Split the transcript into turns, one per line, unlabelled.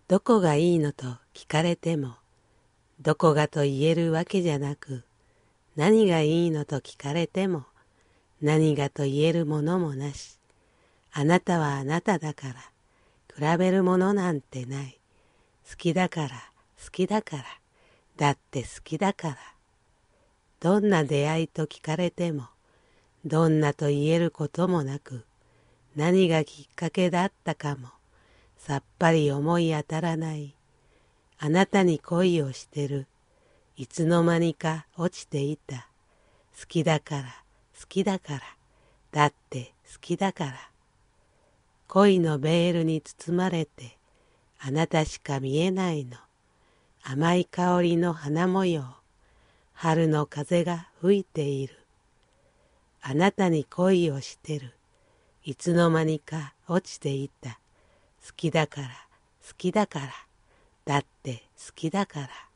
どこがいいのと聞かれても、どこがと言えるわけじゃなく、何がいいのと聞かれても、何がと言えるものもなし。あなたはあなただから、比べるものなんてない。好きだから、好きだから、だって好きだから。どんな出会いと聞かれても、どんなと言えることもなく、何がきっかけだったかも、さっぱり思い当たらない。あなたに恋をしてる。いつの間にか落ちていた。好きだから、好きだから、だって好きだから。恋のベールに包まれて、あなたしか見えないの。甘い香りの花模様。春の風が吹いている。あなたに恋をしてる。いつの間にか落ちていた。好きだから、好きだから、だって好きだから。